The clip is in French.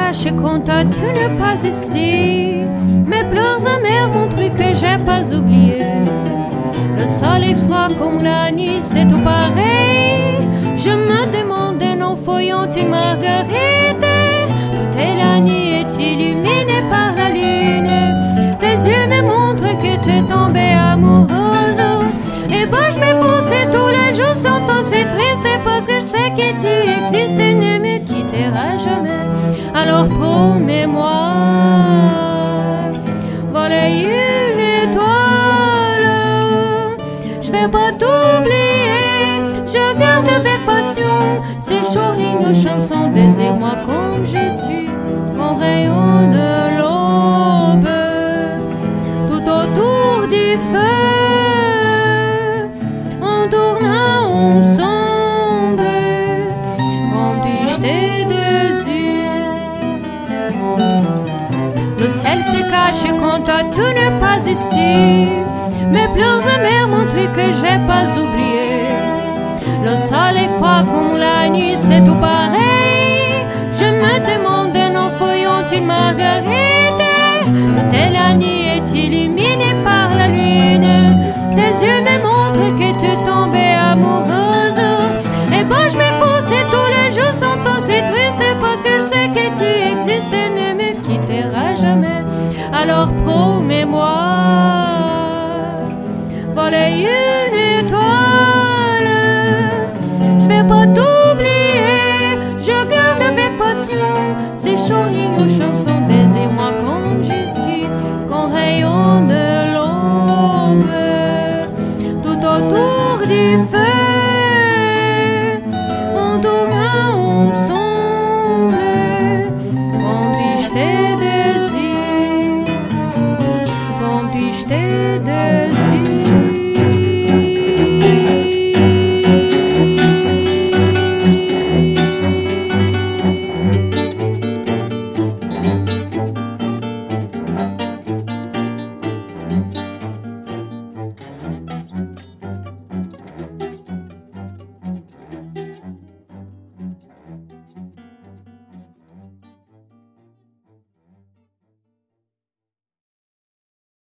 cachent quand toi tu n'es pas ici. Mes pleurs amers montrent que j'ai pas oublié. Le sol est froid comme la nuit, c'est tout pareil. Je me demandais, non voyons une marguerite. Toute la nuit est illuminée par la lune. Tes yeux me montrent que tu es tombée amoureuse. Et bon, je m'efforce tous les jours sans toi, c'est triste parce que je sais que tu existes et ne me quitteras jamais. Alors promets-moi, voler une étoile. Je vais pas t'oublier, je garde avec passion ces chorines aux chansons. Désire-moi comme je suis, mon rayon de l'aube, tout autour du feu, en tournant ensemble, comme tu jetais dessus. Le ciel se cache quand toi tu n'es pas ici. Mes pleurs amers montrent que j'ai pas oublié. Le sol est froid comme la nuit, c'est tout pareil. Je me demandais, non voyons une marguerite. Toute la nuit est illuminée par la lune. Tes yeux me montrent que tu tombais amoureuse. Et bon, je m'efforce tous les jours sans toi, c'est triste parce que je sais que tu existes et ne me quitteras jamais. Alors promets-moi, voler une étoile. Je vais pas t'oublier, je garde avec passion ces chorines aux chansons. Désire-moi comme je suis, qu'on rayon de l'aube, tout autour du feu, en tournant ensemble, quand tu jetais